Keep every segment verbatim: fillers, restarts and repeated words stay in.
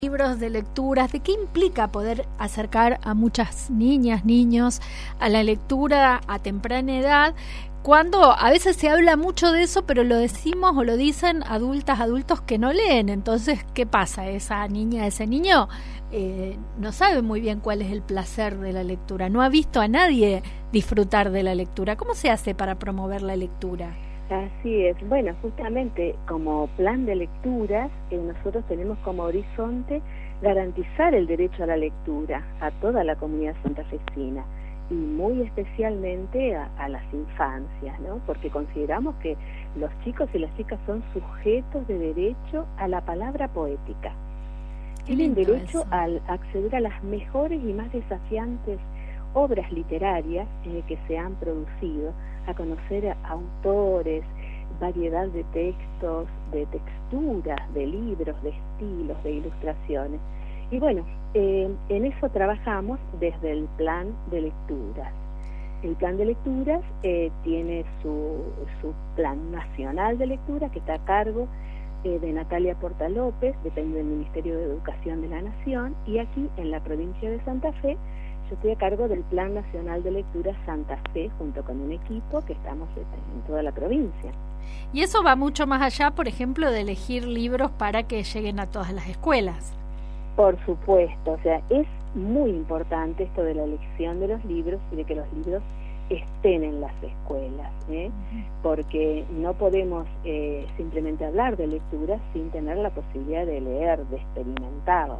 libros de lecturas, de qué implica poder acercar a muchas niñas, niños a la lectura a temprana edad, cuando a veces se habla mucho de eso, pero lo decimos o lo dicen adultas, adultos que no leen. Entonces, ¿qué pasa? Esa niña, ese niño eh, no sabe muy bien cuál es el placer de la lectura, no ha visto a nadie disfrutar de la lectura. ¿Cómo se hace para promover la lectura? Así es. Bueno, justamente como plan de lecturas, eh, nosotros tenemos como horizonte garantizar el derecho a la lectura a toda la comunidad santafesina y muy especialmente a, a las infancias, ¿no? Porque consideramos que los chicos y las chicas son sujetos de derecho a la palabra poética. Tienen derecho a acceder a las mejores y más desafiantes obras literarias eh, que se han producido, a conocer a autores, variedad de textos, de texturas, de libros, de estilos, de ilustraciones. Y bueno, eh, en eso trabajamos desde el plan de lecturas. El plan de lecturas eh, tiene su, su plan nacional de lectura, que está a cargo eh, de Natalia Porta López, depende del Ministerio de Educación de la Nación, y aquí en la provincia de Santa Fe, yo estoy a cargo del Plan Nacional de Lectura Santa Fe, junto con un equipo que estamos en toda la provincia. Y eso va mucho más allá, por ejemplo, de elegir libros para que lleguen a todas las escuelas. Por supuesto, o sea, es muy importante esto de la elección de los libros y de que los libros estén en las escuelas, ¿eh? Uh-huh. Porque no podemos eh, simplemente hablar de lectura sin tener la posibilidad de leer, de experimentarla.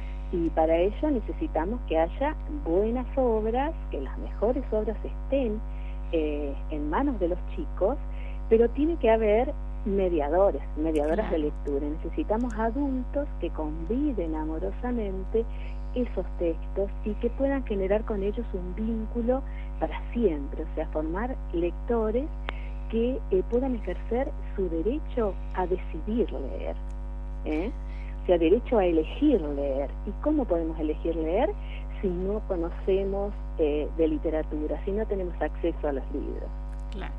Y para ello necesitamos que haya buenas obras, que las mejores obras estén eh, en manos de los chicos, pero tiene que haber mediadores, mediadoras claro. de lectura. Necesitamos adultos que conviden amorosamente esos textos y que puedan generar con ellos un vínculo para siempre, o sea, formar lectores que eh, puedan ejercer su derecho a decidir leer, ¿eh? O sea, derecho a elegir leer. ¿Y cómo podemos elegir leer si no conocemos eh, de literatura, si no tenemos acceso a los libros? Claro.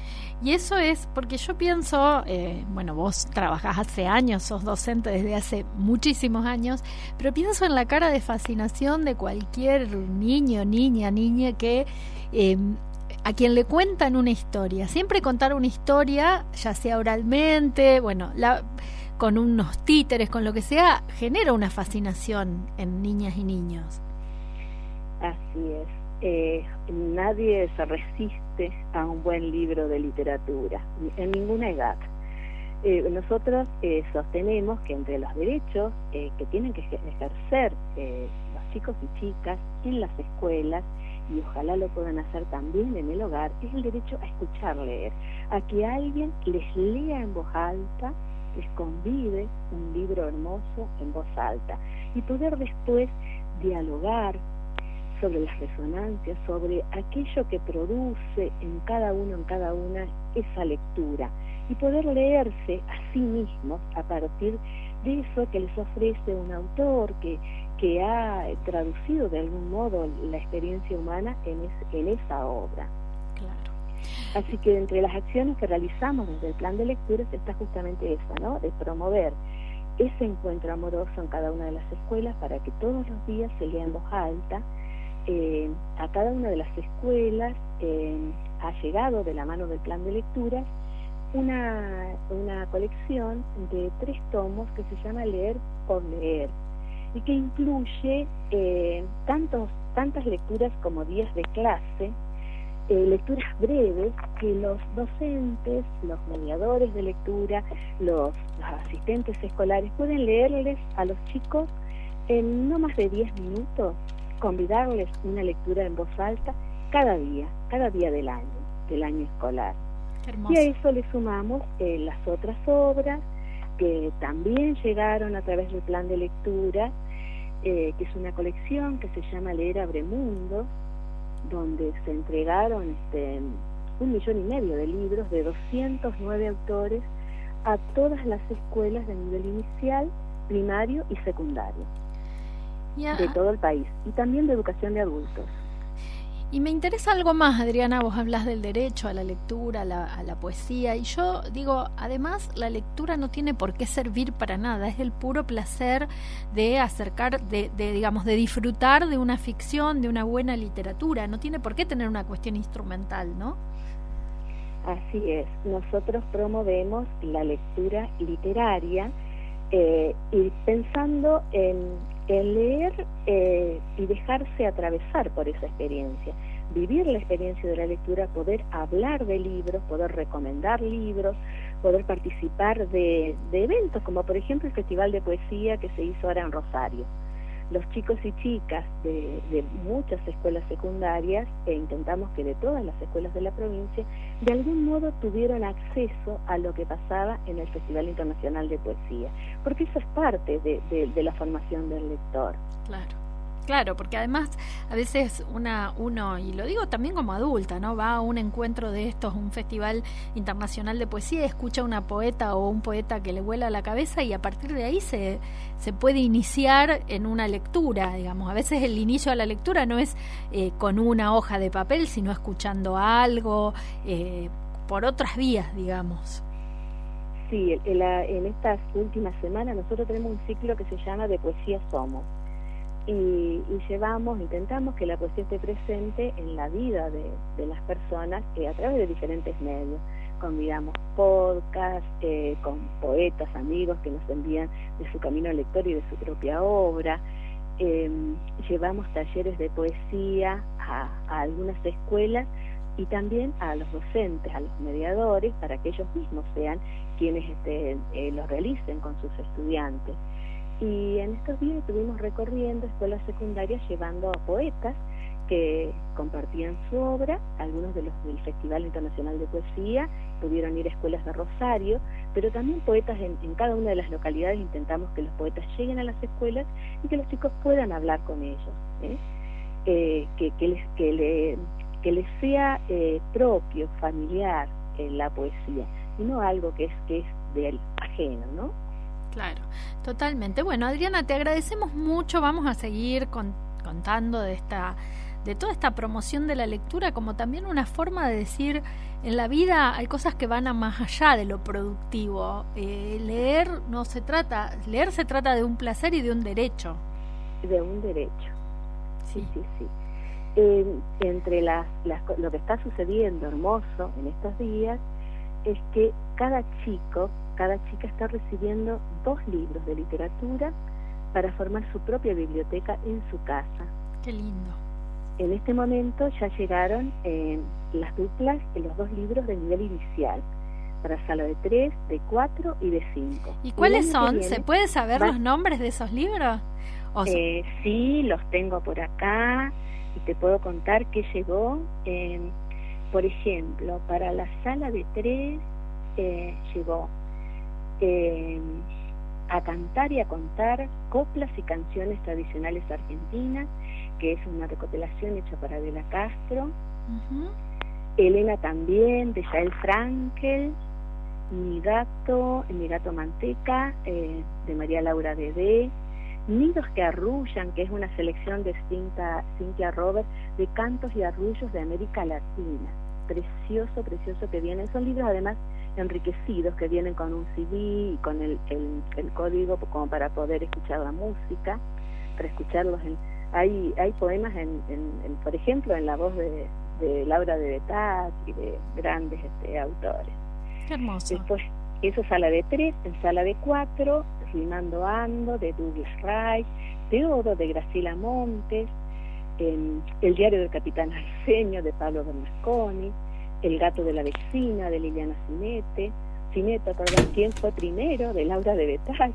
Y eso es porque yo pienso, eh, bueno, vos trabajás hace años, sos docente desde hace muchísimos años, pero pienso en la cara de fascinación de cualquier niño, niña, niña que eh, a quien le cuentan una historia. Siempre contar una historia, ya sea oralmente, bueno, la... con unos títeres, con lo que sea, genera una fascinación en niñas y niños. Así es. Eh, nadie se resiste a un buen libro de literatura, en ninguna edad. Eh, nosotros eh, sostenemos que entre los derechos eh, que tienen que ejercer eh, los chicos y chicas en las escuelas, y ojalá lo puedan hacer también en el hogar, es el derecho a escuchar leer, a que alguien les lea en voz alta, les convide un libro hermoso en voz alta y poder después dialogar sobre las resonancias, sobre aquello que produce en cada uno, en cada una, esa lectura y poder leerse a sí mismos a partir de eso que les ofrece un autor que, que ha traducido de algún modo la experiencia humana en, es, en esa obra. Claro. Así que entre las acciones que realizamos desde el plan de lecturas está justamente esa, ¿no? De promover ese encuentro amoroso en cada una de las escuelas para que todos los días se lea en voz alta. Eh, a cada una de las escuelas eh, ha llegado de la mano del plan de lecturas una, una colección de tres tomos que se llama Leer por Leer y que incluye eh, tantos, tantas lecturas como días de clase, Eh, lecturas breves que los docentes, los mediadores de lectura, los, los asistentes escolares pueden leerles a los chicos en no más de diez minutos, convidarles una lectura en voz alta cada día, cada día del año, del año escolar. Y a eso le sumamos eh, las otras obras que también llegaron a través del plan de lectura, eh, que es una colección que se llama Leer Abre Mundos, donde se entregaron este, un millón y medio de libros de doscientos nueve autores a todas las escuelas de nivel inicial, primario y secundario yeah. de todo el país, y también de educación de adultos. Y me interesa algo más, Adriana, vos hablas del derecho a la lectura, a la, a la poesía, y yo digo, además la lectura no tiene por qué servir para nada, es el puro placer de acercar, de, de digamos, de disfrutar de una ficción, de una buena literatura, no tiene por qué tener una cuestión instrumental, ¿no? Así es, nosotros promovemos la lectura literaria eh, y pensando en, en leer eh, y dejarse atravesar por esa experiencia, vivir la experiencia de la lectura, poder hablar de libros, poder recomendar libros, poder participar de, de eventos como por ejemplo el Festival de Poesía que se hizo ahora en Rosario. Los chicos y chicas de, de muchas escuelas secundarias, e intentamos que de todas las escuelas de la provincia, de algún modo tuvieron acceso a lo que pasaba en el Festival Internacional de Poesía, porque eso es parte de, de, de la formación del lector. Claro. Claro, porque además a veces una uno, y lo digo también como adulta, ¿no? Va a un encuentro de estos, un festival internacional de poesía, escucha a una poeta o un poeta que le vuela la cabeza y a partir de ahí se, se puede iniciar en una lectura, digamos. A veces el inicio a la lectura no es eh, con una hoja de papel, sino escuchando algo, eh, por otras vías, digamos. Sí, en, la, en estas últimas semanas nosotros tenemos un ciclo que se llama De Poesía Somos. Y, y llevamos, intentamos que la poesía esté presente en la vida de, de las personas eh, a través de diferentes medios. Convidamos podcasts, eh, con poetas, amigos que nos envían de su camino lector y de su propia obra. Eh, llevamos talleres de poesía a, a algunas escuelas y también a los docentes, a los mediadores, para que ellos mismos sean quienes este, eh, los realicen con sus estudiantes. Y en estos días estuvimos recorriendo escuelas secundarias llevando a poetas que compartían su obra, algunos de los del Festival Internacional de Poesía, pudieron ir a escuelas de Rosario, pero también poetas en, en cada una de las localidades. Intentamos que los poetas lleguen a las escuelas y que los chicos puedan hablar con ellos, ¿eh? Eh, que, que, les, que, le, que les sea eh, propio, familiar eh, la poesía, y no algo que es, que es del ajeno, ¿no? Claro, totalmente. Bueno, Adriana, te agradecemos mucho. Vamos a seguir con, contando de esta, de toda esta promoción de la lectura, como también una forma de decir, en la vida hay cosas que van a más allá de lo productivo. Eh, leer no se trata, leer se trata de un placer y de un derecho. De un derecho. Sí, sí, sí. Eh, entre las, las, lo que está sucediendo hermoso en estos días es que cada chico, cada chica está recibiendo dos libros de literatura para formar su propia biblioteca en su casa. Qué lindo. En este momento ya llegaron eh, las duplas de los dos libros de nivel inicial, para sala de tres, de cuatro y de cinco. ¿Y cuáles y son? Viene, ¿Se puede saber va, los nombres de esos libros? ¿O eh, sí, los tengo por acá y te puedo contar qué llegó. Eh, por ejemplo, para la sala de tres eh, llegó Eh, a cantar y a contar coplas y canciones tradicionales argentinas, que es una recopilación hecha para Adela Castro. Uh-huh. Elena también, de Yael Frankel. Mi gato, mi gato Manteca, eh, de María Laura Dedé. Nidos que arrullan, que es una selección de Cinta, Cynthia Roberts, de cantos y arrullos de América Latina. Precioso, precioso que vienen. Son libros además enriquecidos, que vienen con un C D y con el, el, el código como para poder escuchar la música, para escucharlos. En, hay hay poemas, en, en, en por ejemplo, en la voz de, de Laura de Betach y de grandes este, autores. Qué hermoso. Después, eso sala de tres. En sala de cuatro, Rimando Ando, de Douglas Rice, Teodo, de Graciela Montes, en El diario del capitán Arsenio, de Pablo Bernasconi, El gato de la vecina, de Liliana Cinete, Cineta, perdón, ¿Quién fue primero?, de Laura de Betach,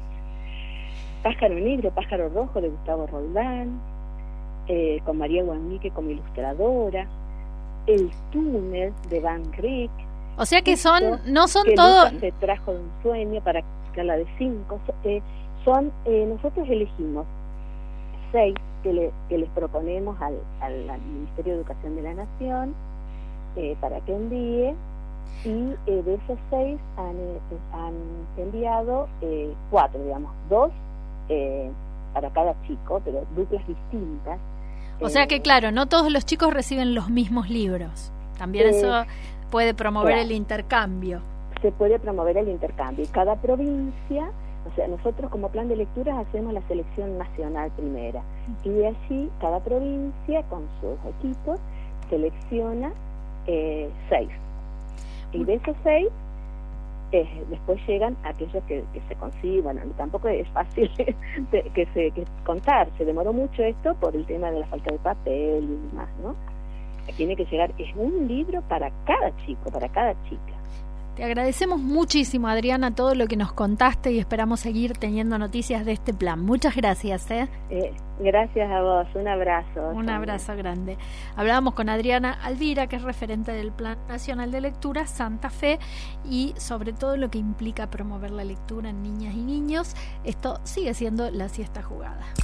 Pájaro negro, pájaro rojo, de Gustavo Roldán, eh, con María Guanmique como ilustradora, El túnel, de Van Ryck. O sea que son, no son que todos... se trajo de un sueño para la de cinco. Eh, son, eh, nosotros elegimos seis que, le, que les proponemos al, al, al Ministerio de Educación de la Nación, Eh, para que envíe, y eh, de esos seis han, eh, han enviado eh, cuatro, digamos, dos eh, para cada chico, pero duplas distintas. O sea que, claro, no todos los chicos reciben los mismos libros. También eh, eso puede promover claro, el intercambio. Se puede promover el intercambio. Y cada provincia, o sea, nosotros como plan de lecturas hacemos la selección nacional primera. Y de allí, cada provincia, con sus equipos, selecciona eh, seis. Y de esos seis, eh, después llegan aquellos que, que se consiguen. Bueno, tampoco es fácil de, que se que contar. Se demoró mucho esto por el tema de la falta de papel y demás, ¿no? Tiene que llegar, es un libro para cada chico, para cada chica. Te agradecemos muchísimo, Adriana, todo lo que nos contaste y esperamos seguir teniendo noticias de este plan. Muchas gracias. ¿eh? Eh, gracias a vos, un abrazo. Un también. abrazo grande. Hablábamos con Adriana Alvira, que es referente del Plan Nacional de Lectura Santa Fe, y sobre todo lo que implica promover la lectura en niñas y niños. Esto sigue siendo La Siesta Jugada.